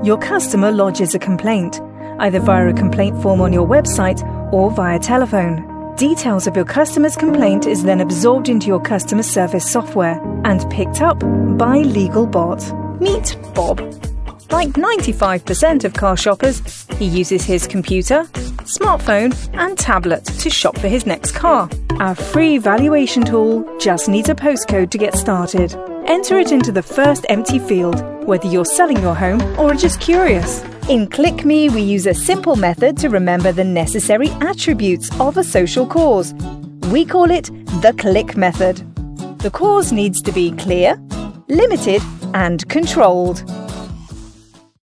your customer lodges a complaint, either via a complaint form on your website or via telephone. Details of your customer's complaint is then absorbed into your customer service software and picked up by LegalBot. Meet Bob. Like 95% of car shoppers, he uses his computer, smartphone and tablet to shop for his next car. Our free valuation tool just needs a postcode to get started. Enter it into the first empty field, whether you're selling your home or are just curious. In ClickMe, we use a simple method to remember the necessary attributes of a social cause. We call it the click method. The cause needs to be clear, limited and controlled.